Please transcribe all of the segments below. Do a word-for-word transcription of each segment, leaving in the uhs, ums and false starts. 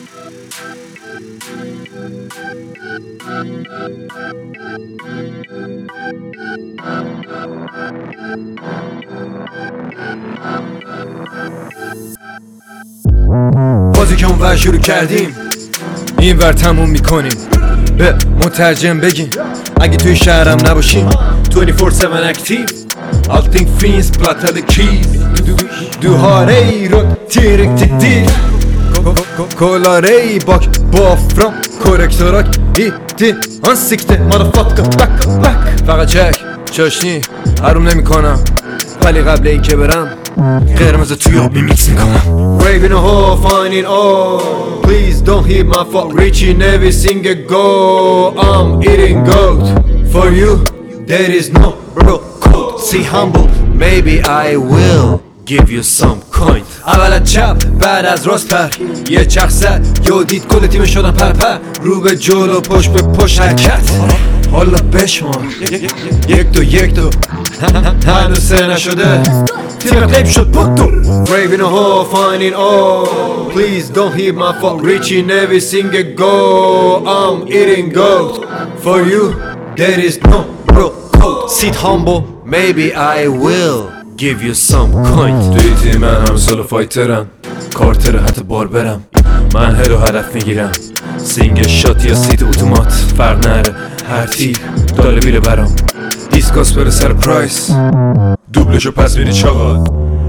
بازی که اونور شروع کردیم این ور تموم میکنیم. به مترجم بگیم اگه توی شهرم نباشیم twenty-four seven اکتیو. Allting finns plattade keys. Du har ej råd tillräckligt dit. Kollar ej bak bakifrån. Korrektorak i din ansikte motherfucker back back. فقط چک چاشنی حروم نمی کنم ولی قبل این که برم قرمز توی آبی میکس میکنم. Raving a hole finding all. Please don't hit my fuck reaching every single goal. I'm eating goat. For you there is no bro code. See humble maybe I will give you some coin. اول از چپ بعد از راست پر یه چرخ زد یو دید کل تیم شدن پر پر. رو به جلو پشت به پشت حرکت حالا بشمان یک دو یک دو هنوز سه نشده تیم قیب شد بودو. Raving a hole finding all. Please don't hit my fuck reaching every single goal. I'm eating goat. For you there is no bro code. Sit humble maybe I will give you some coin. توی تیم من هم سولو فایترم کارتر حتی بار برم. من هر و هدف میگیرم سینگل شات یا سیت اتومات فرق نره هر تیر داره میره برام. دیسکاس بره سر پرایس دوبلشو پس میری چاقا.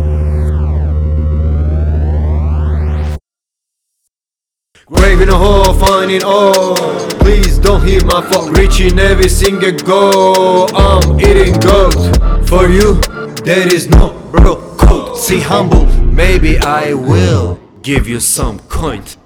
Raving a hole finding all. Please don't hit my fuck reaching every single goal. I'm eating goat. For you there is no bro code. See humble maybe I will give you some coin.